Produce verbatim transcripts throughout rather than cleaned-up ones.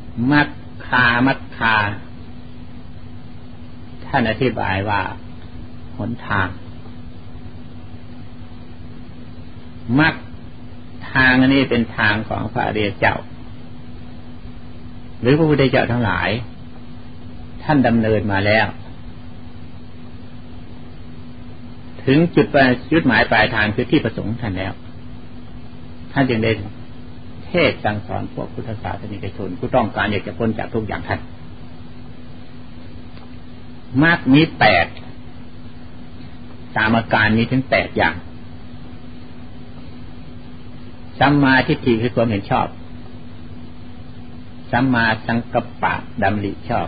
มัคคามัคคาท่านอธิบายว่าหนทางมัคทางอันนี้เป็นทางของพระอริยเจ้าหรือพระพุทธเจ้าทั้งหลายท่านดำเนินมาแล้วถึงจุดจุดหมายปลายทางคือที่ประสงค์ท่านแล้วท่านจึงได้เทศสั่งสอนพวกพุทธศาสนิกชนผู้ต้องการอยากจะพ้นจากทุกอย่างท่านมรรคมีแปดสามอาการมีถึงแปดอย่างสัมมาทิฏฐิคือความเห็นชอบสัมมาสังกัปปะดำริชอบ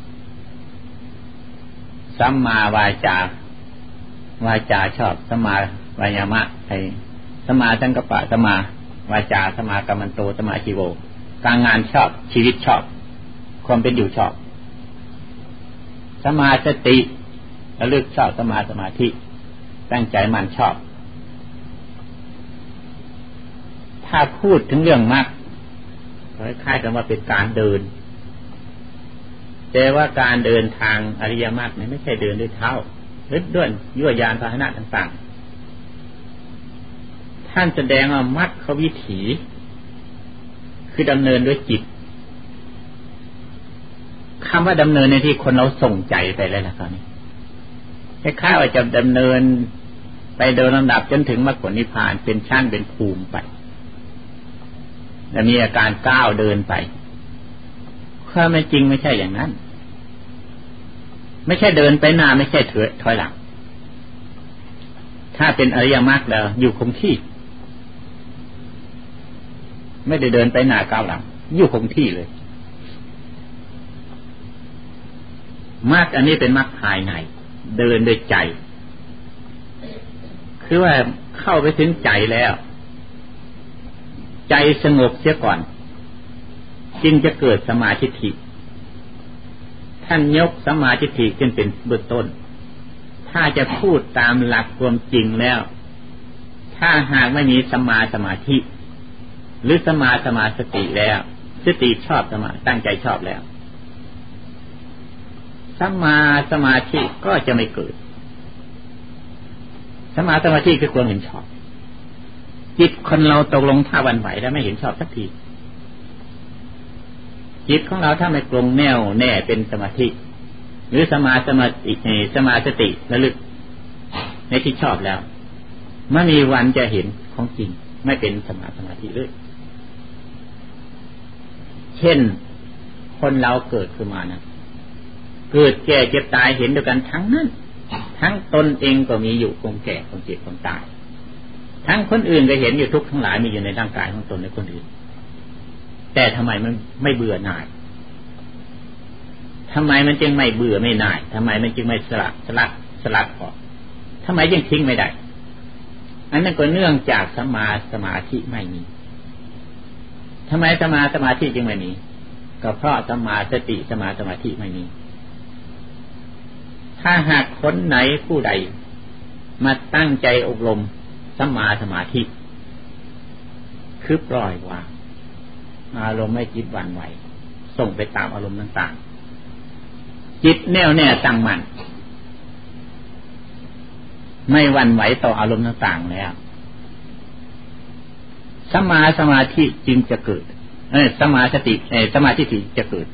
สัมมาวาจาวาจาชอบสัมมาวายามะไอ้สัมมาสังกัปปะสัมมาวาจาสัมมากัมมันโตสัมมาชีโวการงานชอบชีวิตชอบความเป็นอยู่ชอบสัมมาสติระลึกชอบสัมมาสมาธิตั้งใจมั่นชอบถ้าพูดถึงเรื่องมรรคคล้ายๆกับว่าเป็นการเดินแต่ว่าการเดินทางอริยมรรคเนี่ยไม่ใช่เดินด้วยเท้าหรือด้วยยั่วยานพาหนะต่างๆท่านแสดงว่ามรรควิถีคือดำเนินด้วยจิตคำว่าดำเนินในที่คนเราส่งใจไปแล้วนะครับนี่คล้ายๆว่าจะดำเนินไปโดยลำดับจนถึงมรรคผลนิพพานเป็นชั้นเป็นภูมิไปและมีอาการก้าวเดินไปความเป็นจริงไม่ใช่อย่างนั้นไม่ใช่เดินไปหน้าไม่ใช่ถอยถอยหลังถ้าเป็นอริยมรรคแล้วอยู่คงที่ไม่ได้เดินไปหน้าก้าวหลังอยู่คงที่เลยมรรคอันนี้เป็นมรรคภายในเดินด้วยใจคือว่าเข้าไปถึงใจแล้วใจสงบเสียก่อนจึงจะเกิดสมาธิทิท่านยกสมาธิทิขึ้นเป็นเบื้องต้นถ้าจะพูดตามหลักความจริงแล้วถ้าหากไม่มีสมาสมาธิหรือสมาสมาสติแล้วสติชอบสมาตั้งใจชอบแล้วสมาสมาธิก็จะไม่เกิดสมาสมาธิคือความเห็นชอบจิตคนเราตกลงท่าวันไหวแล้วไม่เห็นชอบสักทีจิตของเราถ้าไม่ตรงแน่วแน่เป็นสมาธิหรือสมาสมาธิสมาสติระลึกในที่ชอบแล้วไม่มีวันจะเห็นของจริงไม่เป็นสมาสมาธิเลยเช่นคนเราเกิดขึ้นมานะเกิดแก่เจ็บตายเห็นด้วยกันทั้งนั้นทั้งตนเองก็มีอยู่คงแก่คงเจ็บคงตายทั้งคนอื่นก็เห็นอยู่ทุกทั้งหลายมีอยู่ในร่างกายของตนและคนอื่นแต่ทำไมมันไม่เบื่อหน่ายทำไมมันจึงไม่เบื่อไม่หน่ายทำไมมันจึงไม่สลัดสลัดสลัดออกทำไมยังทิ้งไม่ได้อันนั้นก็เนื่องจากสมาสมาธิไม่มีทำไมสมาสมาธิจึงไม่มีก็เพราะสมาสติสมาสมาธิไม่มีถ้าหากคนไหนผู้ใดมาตั้งใจอบรมสัมมาสมาธิคือปล่อยวางอารมณ์ไม่จิตหวั่นไหวส่งไปตามอารมณ์ต่างๆจิตแน่วแน่ตั้งมั่นไม่หวั่นไหวต่ออารมณ์ต่างๆแล้วสัมมาสมาธิจึงจะเกิดเออสัมมาสติเออสมาธิจะเกิด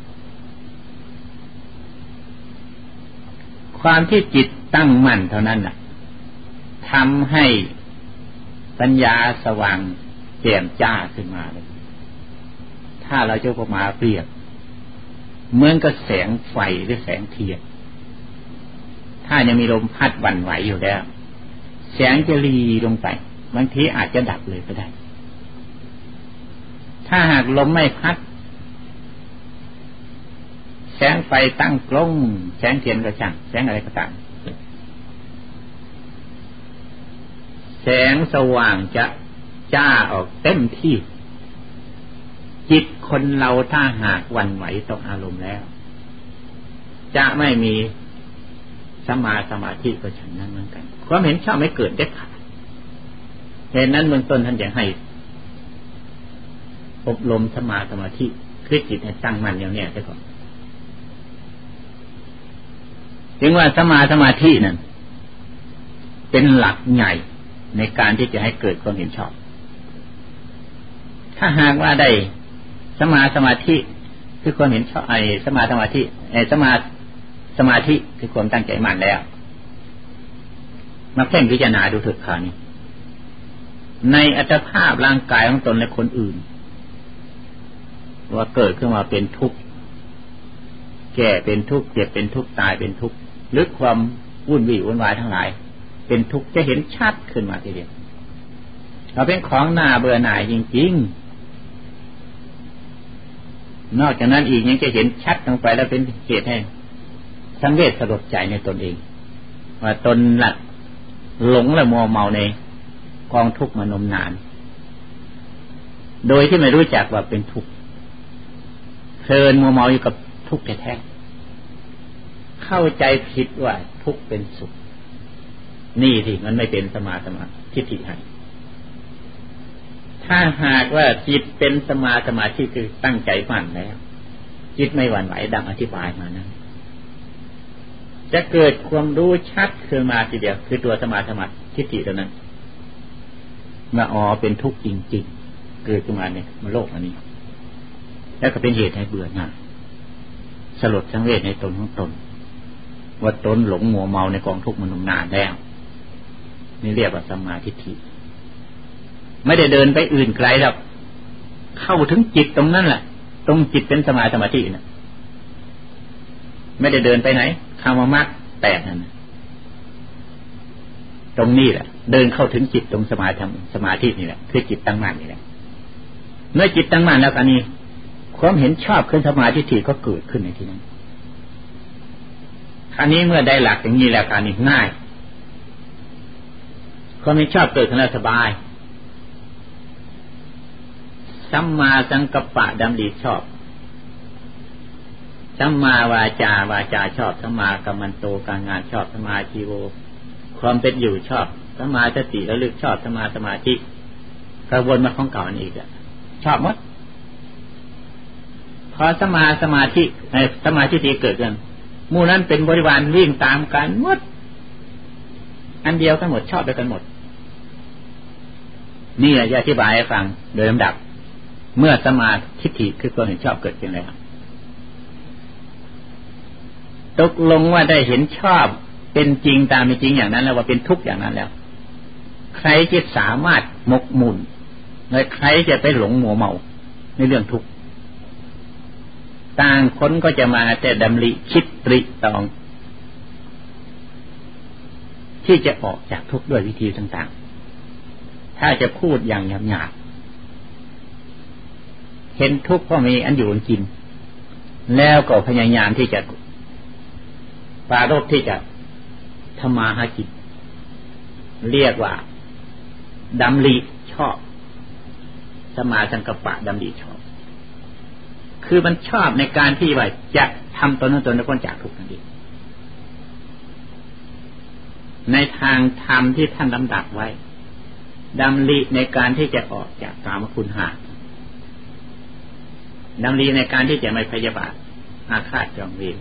ความที่จิตตั้งมั่นเท่านั้นน่ะทำให้ปัญญาสว่างแจ่มจ้าขึ้นมาเลยถ้าเราจะพมาเปรียบเหมือนกับแสงไฟหรือแสงเทียนถ้ายังมีลมพัดหวั่นไหวอยู่แล้วแสงจะรีลงไปบางทีอาจจะดับเลยก็ได้ถ้าหากลมไม่พัดแสงไฟตั้งกล้องแสงเทียนก็ช่างแสงอะไรก็ตามแสงสว่างจะจ้าออกเต็มที่จิตคนเราถ้าหากหวั่นไหวต่ออารมณ์แล้วจะไม่มีสมาสมาธิก็ฉันนั้นเหมือนกันความเห็นชอบไม่เกิดเด็ดขาดเหตุนั้นเบื้องต้นท่านอยากให้อบรมสมาสมาธิคือจิตให้ตั้งมั่นอย่างนี้ซะก่อนถึงว่าสมาสมาธินั่นเป็นหลักใหญ่ในการที่จะให้เกิดความเห็นชอบถ้าหากว่าได้สมาสมาธิคือความเห็นชอบไอ้สมาสมาธิไอ้สมาสมาธิคือความตั้งใจมั่นแล้วมาเพ่งพิจารณาดูถึกขานี้ในอัตภาพร่างกายของตนและคนอื่นว่าเกิดขึ้นมาเป็นทุกข์แก่เป็นทุกข์เจ็บเป็นทุกข์ตายเป็นทุกข์หรือความวุ่นวี่วุ่นวายทั้งหลายเป็นทุกข์จะเห็นชัดขึ้นมาทีเดียวเราเป็นของหน้าเบื่อหน่ายจริงๆนอกจากนั้นอีกยังจะเห็นชัดลงไปแล้วเป็นเหตุให้สังเวชสลดใจในตนเองว่าตนหลักหลงและมัวเมาในกองทุกข์มานมนานโดยที่ไม่รู้จักว่าเป็นทุกข์เพลินมัวเมาอยู่กับทุกข์แท้ๆเข้าใจผิดว่าทุกข์เป็นสุขนี่สิมันไม่เป็นสมาสมาทิฏฐิให้ถ้าหากว่าจิตเป็นสมาสมาธิคือตั้งใจมั่นแล้วจิตไม่หวั่นไหวดังอธิบายมานั้นจะเกิดความรู้ชัดขึ้นมาทีเดียวคือตัวสมาสมาทิฏฐิตัวนั้นมาอ๋อเป็นทุกข์จริงๆเกิดขึ้นมาในโลกอันนี้แล้วก็เป็นเหตุให้เบื่อหน่ายสลดสังเวชในตนของตนว่าตนหลงมัวเมาในกองทุกข์มานมนานแล้วนี่เรียกว่าสัมมาทิฏฐิไม่ได้เดินไปอื่นไกลหรอกเข้าถึงจิตตรงนั้นแหละตรงจิตเป็นสมาสมาธิน่ะไม่ได้เดินไปไหนคำว่ามรรคแปดนั่นตรงนี้แหละเดินเข้าถึงจิตตรงสมาธิสมาธินี่แหละคือจิตตั้งมั่นนี่แหละเมื่อจิตตั้งมั่นแล้วอันนี้ความเห็นชอบขึ้นสมาธิก็เกิดขึ้นในที่นั้นคราวนี้เมื่อได้หลักอย่างนี้แล้วการนี้ง่ายความเห็นชอบเกิดขึ้นแล้วสบายสัมมาสังกัปปะดำริชอบสัมมาวาจาวาจาชอบสัมมากัมมันโตการงานชอบสัมมาชีโวความเป็นอยู่ชอบสัมมาสติระลึกชอบสัมมาสมาธิกระวนมาของเก่าอันอีกอ่ะชอบหมดพอสัมมาสมาธิในสมาธิที่เกิดขึ้นหมู่นั้นเป็นบริวารวิ่งตามกันหมดอันเดียวกันหมดชอบด้วยกันหมดนี่จะอธิบายให้ฟังโดยลำดับเมื่อสมาธิคือความเห็นชอบเกิดขึ้นแล้วตกลงว่าได้เห็นชอบเป็นจริงตามเป็นจริงอย่างนั้นแล้วว่าเป็นทุกข์อย่างนั้นแล้วใครจะสามารถหมกมุ่นและใครจะไปหลงมัวเมาในเรื่องทุกข์ต่างคนก็จะมาแต่ดำริคิดตริตรองที่จะออกจากทุกข์ด้วยวิธีต่างๆถ้าจะพูดอย่างหยาบๆเห็นทุกข์ก็มีอันอยู่อันกินแล้วก็พยายามที่จะปรารภที่จะทำมาหากินเรียกว่าดำริชอบสมาสังกัปปะดำริชอบคือมันชอบในการที่ว่าจะทำตนนั้นตนนั้นพ้นจากทุกข์นั่นเองในทางธรรมที่ท่านลำดับไว้ดำริในการที่จะออกจากกามคุณห้าดำริในการที่จะไม่พยาบาทอาฆาตจองเวร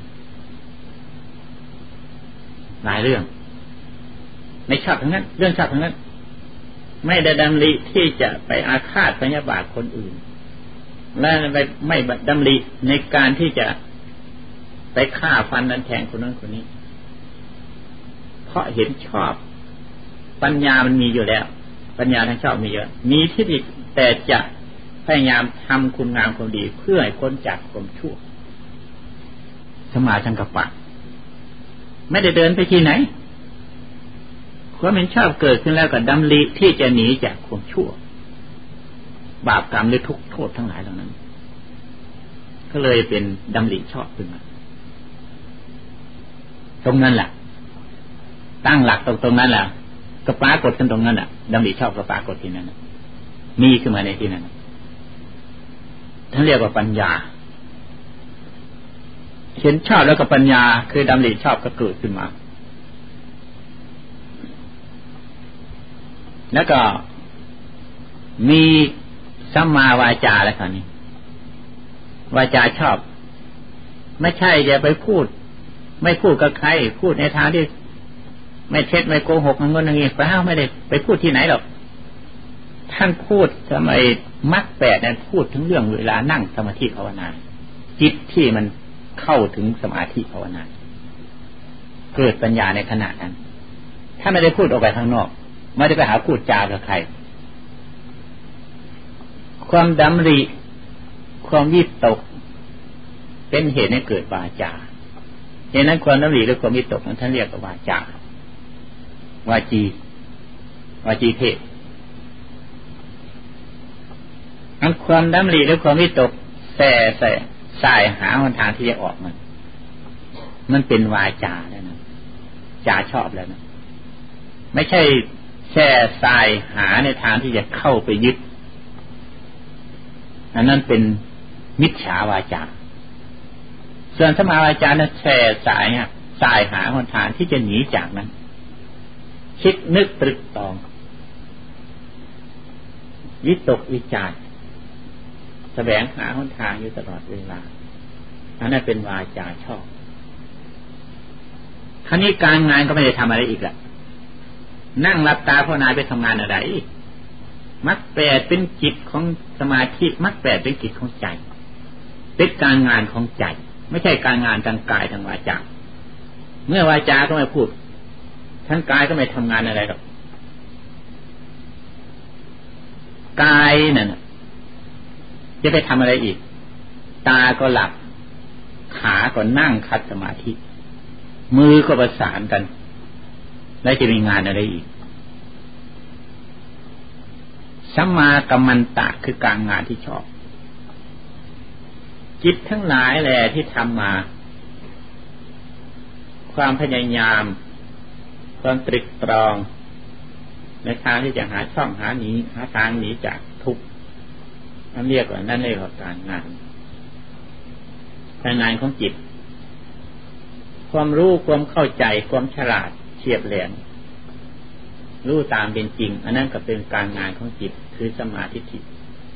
หลายเรื่องไม่ชอบทั้งนั้นเรื่องชอบทั้งนั้นไม่ได้ดำริที่จะไปอาฆาตพยาบาทคนอื่นและไม่ไม่ดำริในการที่จะไปฆ่าฟันนั้นแทงคนนั้นคนนี้เพราะเห็นชอบปัญญามันมีอยู่แล้วปัญญาทั้งชอบมีเยอะมีทิฏฐิแต่จะพยายามทำคุณงามความดีเพื่อให้พ้นจากความชั่วสมาสังกัปปะไม่ได้เดินไปที่ไหนความเห็นชอบเกิดขึ้นแล้วก็ดำริที่จะหนีจากความชั่วบาปกรรมหรือทุกข์โทษทั้งหลายเหล่านั้นก็เลยเป็นดำริชอบขึ้นมาตรงนั้นแหละตั้งหลักตรงตรงนั้นแหละก็ปรากฏขึ้นตรงนั้นแหละดำริชอบก็ปรากฏที่นั้นมีขึ้นมาในที่นั้นท่านเรียกว่าปัญญาเห็นชอบแล้วก็ปัญญาคือดำริชอบก็เกิดขึ้นมาแล้วก็มีสัมมาวาจาแล้วคราวนี้วาจาชอบไม่ใช่จะไปพูดไม่พูดกับใครพูดในทางที่ไม่เท็จไม่โกหกเงินอย่างนี้พระเจ้าไม่ได้ไปพูดที่ไหนหรอกท่านพูดสมัยมรรคแปดนั้นพูดถึงเรื่องเวลานั่งสมาธิภาวนาจิตที่มันเข้าถึงสมาธิภาวนาเกิดปัญญาในขณะนั้นถ้าไม่ได้พูดออกไปข้างนอกไม่ได้ไปหาพูดจากับใครความดำริความวิตกเป็นเหตุให้เกิดวาจาเหตุนั้นความดำริหรือความวิตกนั้นท่านเรียกว่าวาจาวาจีวาจีเทศอันความดำริหรือความวิตกแส่ใส่สายหาหนทางที่จะออกมันมันเป็นวาจาแล้วนะจาชอบแล้วนะไม่ใช่แช่สายหาในทางที่จะเข้าไปยึดอันนั้นเป็นมิจฉาวาจาส่วนสมาวาจานั้นแช่สายฮะสายหาหนทางที่จะหนีจากนั้นคิดนึกตรึกตรองวิตกวิจารแสวงหาหนทางอยู่ตลอดเวลาอันนั้นเป็นวาจาชอบคราวนี้การงานก็ไม่ได้ทำอะไรอีกละนั่งหลับตาภาวนาไปทำงานอะไรมรรคแปดเป็นจิตของสมาธิมรรคแปดเป็นจิตของใจเป็นการงานของใจไม่ใช่การงานทางกายทางวาจาเมื่อวาจาก็ไม่พูดทางกายก็ไม่ทำงานอะไรหรอกกายนั่นจะไปทำอะไรอีกตาก็หลับขาก็นั่งคัดสมาธิมือก็ประสานกันแล้วจะมีงานอะไรอีกสัมมากัมมันตะคือการงานที่ชอบจิตทั้งหลายแหละที่ทำมาความพยายามความตรึกตรองในทางที่จะหาช่องหาหนีหาทางหนีจากทุกข์นั่นเรียกว่านั่นเรียกว่าการงานการงานของจิตความรู้ความเข้าใจความฉลาดเฉียบแหลมรู้ตามเป็นจริงอันนั้นก็เป็นการงานของจิตคือสัมมาทิฏฐิ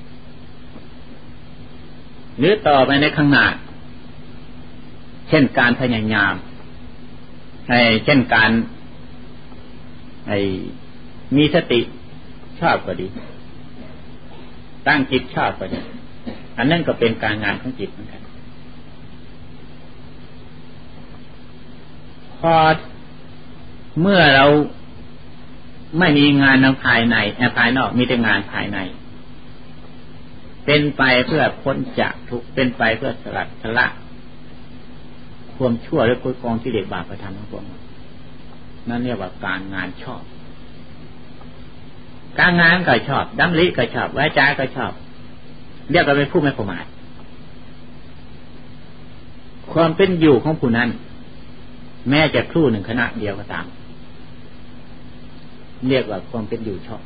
หรือต่อไปในข้างหน้าเช่นการพยายามไอ้เช่นการไอ้มีสติชอบก็ดีตั้งจิตชอบก็ดีอันนั้นก็เป็นการงานของจิตเหมือนกันพอเมื่อเราไม่มีงานทางภายในภายนอกมีแต่งานภายในเป็นไปเพื่อพ้นจากทุกข์เป็นไปเพื่อสลัดทละความชั่วและกุศลกองที่เด็กบาปกระทำทั้งปวงนั่นเรียกว่าการงานชอบการงานก็ชอบดำริก็ชอบวาจาก็ชอบเรียกว่าเป็นผู้ไม่ประมาทความเป็นอยู่ของผู้นั้นแม้จะครู่หนึ่งขณะเดียวก็ตามเรียกว่าความเป็นอยู่ชอบ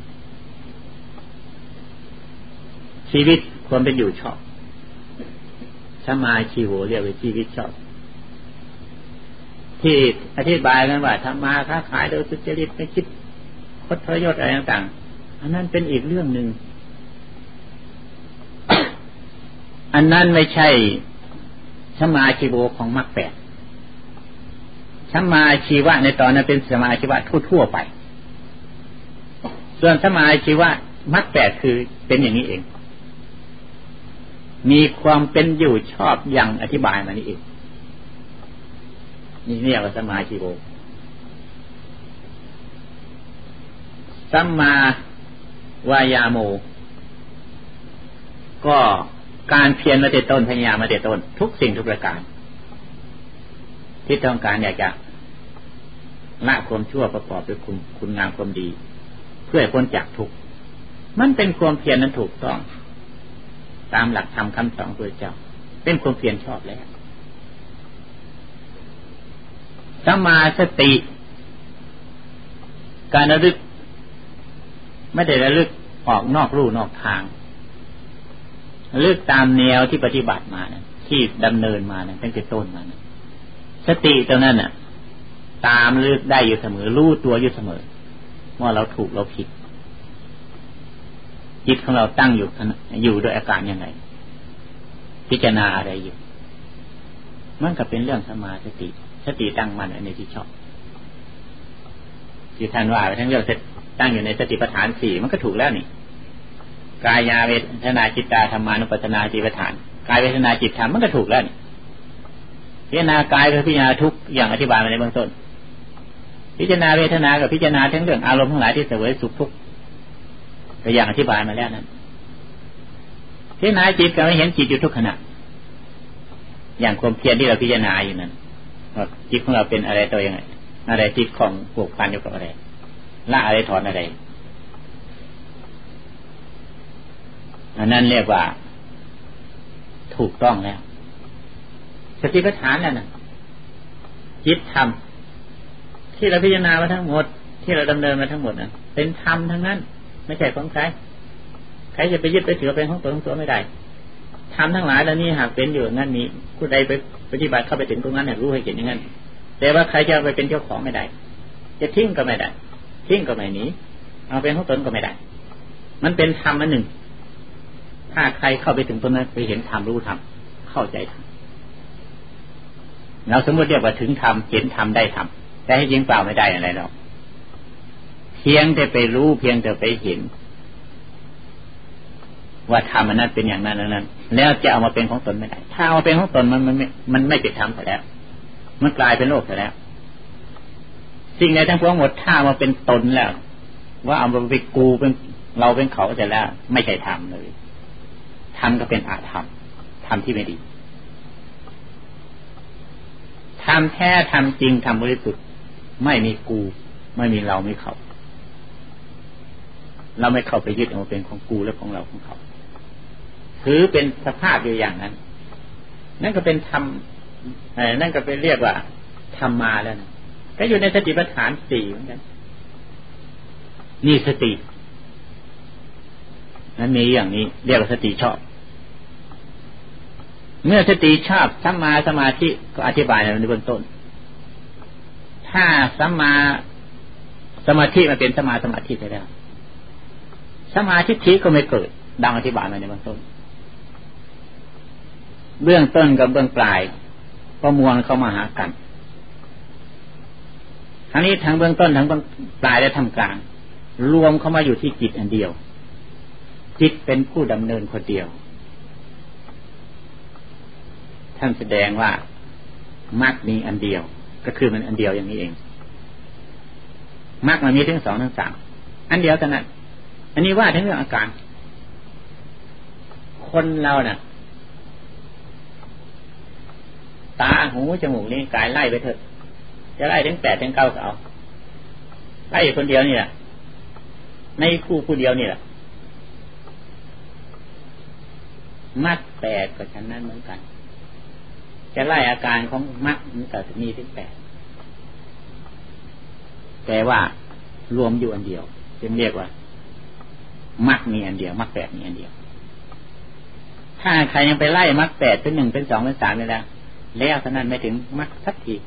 ชีวิตความเป็นอยู่ชอบสมาชีโวเรียกว่าชีวิตชอบที่อธิบายกันว่าทำมาค้าขายโดยสุจริตไม่คิดคดทรยศอะไรต่างๆอันนั้นเป็นอีกเรื่องหนึ่ง อันนั้นไม่ใช่สมาชีโวของมรรคแปดสมาชีวะในตอนนั้นเป็นสมาชีวะทั่วๆไปส่วนสมาชีวะมรรคแปดคือเป็นอย่างนี้เองมีความเป็นอยู่ชอบอย่างอธิบายมานี่เองนี่เรียกว่าสมาชีโวสัมมาวายาโมก็การเพียรมาแต่ต้นพยายามมาแต่ต้นทุกสิ่งทุกประการที่ต้องการอยากจะละความชั่วประกอบด้วยคุณคุณงามความดีเพื่อพ้นจากทุกข์มันเป็นความเพียรนั้นถูกต้องตามหลักธรรมคำสอนพระเจ้าเป็นความเพียรชอบแล้วสัมมาสติการระลึกไม่ได้ระลึกออกนอกลู่นอกทางระลึกตามแนวที่ปฏิบัติมานะที่ดำเนินมานะตั้งแต่ต้นมานะสติตรงนั้นน่ะตามระลึกได้อยู่เสมอรู้ตัวอยู่เสมอว่าเราถูกเราผิดจิตของเราตั้งอยู่อยู่ด้วยอาการยังไงพิจารณาอะไรอยู่มันก็เป็นเรื่องสมาธิสติตั้งมั่นในที่ชอบที่ท่านว่าไปทั้งเรื่องตั้งอยู่ในสติปัฏฐานสี่มันก็ถูกแล้วนี่กายเวทนาจิตตาธรรมานุปัสสนาสติปัฏฐานกายเวทนาจิตธรรมมันก็ถูกแล้วนี่พิจารณากายคือพิจารณาทุกอย่างอธิบายมาในเบื้องต้นพิจารณาเวทนากับพิจารณาทั้งเรื่องอารมณ์ทั้งหลายที่เสวยสุขทุกข์ก็อย่างอธิบายมาแล้วนั้นพิจารณาจิตก็ไม่เห็นจิตอยู่ทุกขณะอย่างความเพียรที่เราพิจารณาอยู่นั้นจิตของเราเป็นอะไรตัวยังไงอะไรติดของผูกพันอยู่กับอะไรละอะไรถอนอะไรอันนั้นเรียกว่าถูกต้องแล้วสติปัฏฐานนั่นน่ะจิตธรรมที่เราพิจารณามาทั้งหมดที่เราดำเนินมาทั้งหมดนั้นเป็นธรรมทั้งนั้นไม่ใช่ของใครใครจะไปยึดไปถือเป็นของตัวของตัวไม่ได้ธรรมทั้งหลายแล้วนี่หากเป็นอยู่งั้นนี้ผู้ใดไปปฏิบัติเข้าไปถึงตรงนั้นเนี่ยรู้ให้เห็นอย่างนั้นแต่ว่าใครจะไปเป็นเจ้าของไม่ได้จะทิ้งก็ไม่ได้ทิ้งก็ไม่หนีเอาเป็นของตนก็ไม่ได้มันเป็นธรรมอันหนึ่งถ้าใครเข้าไปถึงตรงนั้นไปเห็นธรรมรู้ธรรมเข้าใจธรรมเราสมมติเรียกว่าถึงธรรมเห็นธรรมได้ธรรมแต่ให้ยิงเปล่าไม่ได้อะไรหรอกเพียงแต่ไปรู้เพียงแต่ไปเห็นว่าธรรมอันนั้นเป็นอย่างนั้นนั้นแล้วจะเอามาเป็นของตนไม่ได้ถ้าเอามาเป็นของตนมันมันไม่มันไม่เป็นธรรมแต่แล้วมันกลายเป็นโลกแต่แล้วสิ่งใดทั้งปวงหมดถ้ามาเป็นตนแล้วว่าเอามาไปกูเป็นเราเป็นเขาแต่แล้วไม่ใช่ธรรมเลยธรรมก็เป็นอาธรรมธรรมที่ไม่ดีธรรมแท้ธรรมจริงธรรมบริสุทธิ์ไม่มีกูไม่มีเราไม่เขาเราไม่เข้าไปยึดเอาเป็นของกูและของเราของเขาถือเป็นสภาพอยู่อย่างนั้นนั่นก็เป็นธรรมนั่นก็เป็นเรียกว่าธรรมมาแล้วนะก็อยู่ในสติปัฏฐานสี่เหมือนกันนี่สตินั้นมีอย่างนี้เรียกว่าสติชอบเมื่อสติชอบสัมมาสมาธิก็อธิบายในเบื้องต้นถ้าสัมมาสมาธิมันเป็นสมาสมาธิไปแล้วสมาธิทิก็ไม่เกิดดังอธิบายมาในเบื้องต้นเบื้องต้นกับเบื้องปลายประมวลเข้ามาหากันทั้งนี้ทั้งเบื้องต้นทั้งเบื้องปลายและทำกลางรวมเข้ามาอยู่ที่จิตอันเดียวจิตเป็นผู้ดำเนินคนเดียวท่านแสดงว่ามรรคมีอันเดียวก็คือมันอันเดียวอย่างนี้เองมรรคมันมีถึงสองถึงสามอันเดียวเท่านั้นอันนี้ว่าถึงเรื่องอาการคนเราน่ะตาหูจมูกลิ้นกายไล่ไปเถอะจะไล่ถึงแปดถึงเก้าก็เอาไล่คนเดียวนี่แหละในคู่ผู้เดียวนี่แหละมรรคแปดก็ฉันนั้นเหมือนกันจะไล่อาการของมรรคมันก็มีถึงแปดแต่ว่ารวมอยู่อันเดียวจึงเรียกว่ามรรคมีอันเดียวมรรคแปดมีอันเดียวถ้าใครยังไปไล่มรรคแปดเป็นหนึ่งเป็นสองเป็นสามไปแล้วแล้วเท่านั้นไม่ถึงมรรคสักที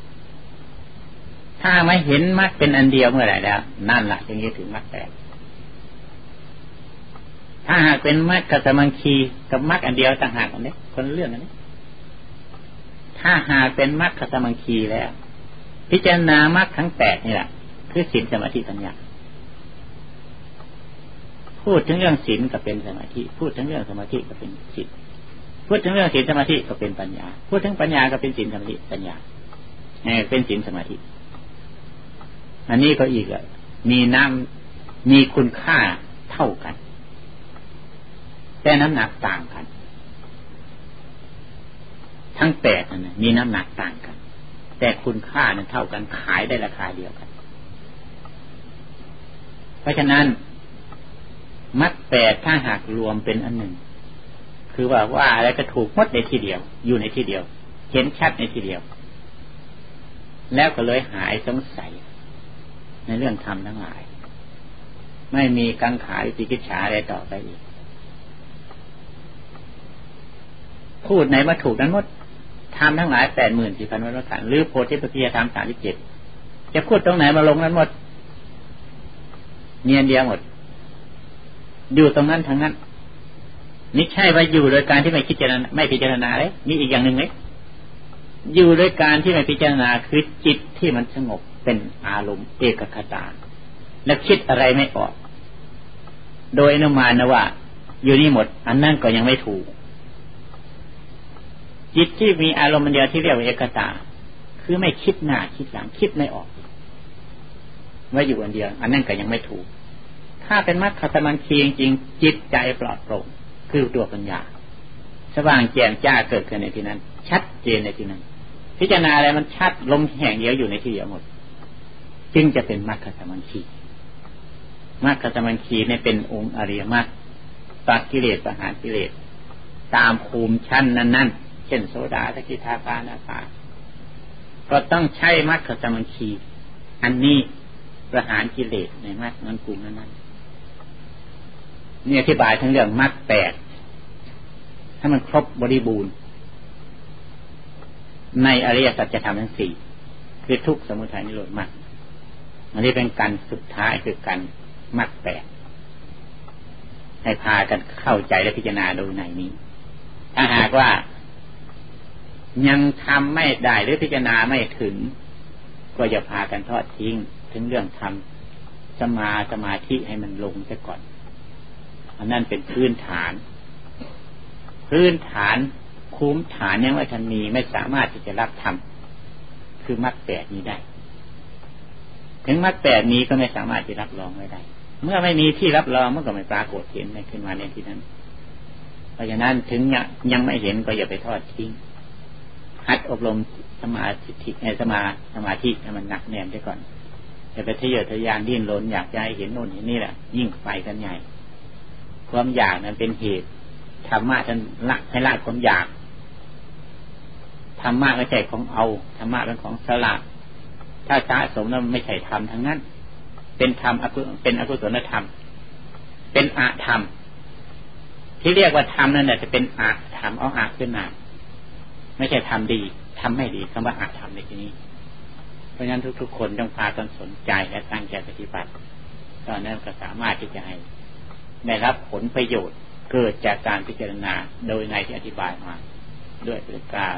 ถ้าไม่เห็นมรรคเป็นอันเดียวเมื่อไหร่แล้วนั่นแหละจึงจะถึงมรรคแปดถ้าหากเป็นมรรคสมังคีกับมรรคอันเดียวต่างหากกันเนี่ยคนเรื่องนั้นถ้าหากเป็นมรรคสมังคีแล้วพิจารณามรรคทั้งแปดนี่แหละคือศีลสมาธิปัญญาพูดถึงเรื่องศีลก็เป็นสมาธิพูดถึงเรื่องสมาธิก็เป็นศีลพูดถึงเรื่องศีลสมาธิก็เป็นปัญญาพูดถึงปัญญาก็เป็นศีลสมาธิปัญญาเนี่ยเป็นศีลสมาธิอันนี้ก็อีกอ่ะมีน้ำมีคุณค่าเท่ากันแต่น้ำหนักต่างกันทั้งแปดนั่นมีน้ำหนักต่างกันแต่คุณค่านั้นเท่ากันขายได้ราคาเดียวกันเพราะฉะนั้นมรรคแปดถ้าหากรวมเป็นอันหนึ่งคือว่าว่าอะไรก็ถูกหมดในที่เดียวอยู่ในที่เดียวเห็นชัดในที่เดียวแล้วก็เลยหายสงสัยในเรื่องธรรมทั้งหลายไม่มีกังขาวิจิกิจฉาอะไรต่อไปอีกพูดไหนมาถูกนั้นหมดธรรมทั้งหลายแปดหมื่นสี่พันวัฏขันธ์หรือโพธิปัจจยธรรมสามสิบเจ็ดจะพูดตรงไหนมาลงนั้นหมดเนียนเดียวหมดอยู่ตรงนั้นทั้งนั้นนี่ใช่ว่าอยู่โดยการที่ไม่พิจารณาไม่พิจารณาเลยนี่อีกอย่างหนึ่งเลยอยู่โดยการที่ไม่พิจารณาคือจิตที่มันสงบเป็นอารมณ์เอกคตาแล้วคิดอะไรไม่ออกโดยอนุมานนะว่าอยู่นี่หมดอันนั่นก็ยังไม่ถูกจิตที่มีอารมณ์เดียวที่เรียกว่าเอกตาคือไม่คิดหน้าคิดหลังคิดไม่ออกว่าอยู่อันเดียวอันนั่นก็ยังไม่ถูกถ้าเป็นมรรคสมังคีจริงๆจิตใจปลอดโปร่งคือตัวปัญญาสว่างแจ่มจ้าเกิดขึ้นในที่นั้นชัดเจนในที่นั้นพิจารณาอะไรมันชัดลงแห่งเดียวอยู่ในที่เดียวหมดจึงจะเป็นมรรคสมังคีมรรคสมังคีเนี่ยเป็นองค์อริยมรรคตัดกิเลสประหารกิเลสตามภูมิชั้นนั้นๆเช่นโสดาสกิทาคานาคาก็ต้องใช้มรรคสมังคีอันนี้ประหารกิเลสในมรรคนั้นกลุ่มนั้นๆนี่อธิบายทั้งเรื่องมรรคแปดให้มันครบบริบูรณ์ในอริยสัจธรรมทั้งสี่คือทุกข์สมุทัยนิโรธมรรคอันนี้เป็นการสุดท้ายคือการมรรคแปดให้พากันเข้าใจและพิจารณาโดยในนี้ถ้าหากว่ายังทำไม่ได้หรือพิจารณาไม่ถึงก็จะพากันทอดทิ้งถึงเรื่องทำสมาสมาธิให้มันลงซะก่อนอันนั้นเป็นพื้นฐานพื้นฐานคุ้มฐานยังไม่ทันมีไม่สามารถที่จะรับทำคือมรรคแปดนี้ได้ถึงมรรคแปดนี้ก็ไม่สามารถที่รับรองไว้ได้เมื่อไม่มีที่รับรองมันก็ไม่ปรากฏเห็นในขึ้นมาในที่นั้นเพราะฉะนั้นถึงยังไม่เห็นก็อย่าไปทอดทิ้งหัดอบรมสมาธิในสมาสมาธิให้มันหนักแน่นไว้ก่อนอย่าไปทะเยอทะยานดิ้นรนอยากจะให้เห็นโน่นเห็นนี่แหละยิ่งไปกันใหญ่ความอยากนั้นเป็นเหตุธรรมะท่านละให้ละความอยากธรรมะไม่ใช่ของเอาธรรมะเป็นของสละถ้าสะสมนั้นไม่ใช่ธรรมทั้งนั้นเป็นธรรมเป็นอกุศลธรรมเป็นอธรรมที่เรียกว่าธรรมนั่นแหละจะเป็นอธรรมเอาอาขึ้นมาไม่ใช่ทำดีทำไม่ดีคำว่าอาธรรมในที่นี้เพราะฉะนั้นทุกๆคนต้องพากันสนใจและตั้งใจปฏิบัติตอนนั้นก็สามารถที่จะให้ได้รับผลประโยชน์เกิดจากการพิจารณาโดยในที่อธิบายมาด้วยประการ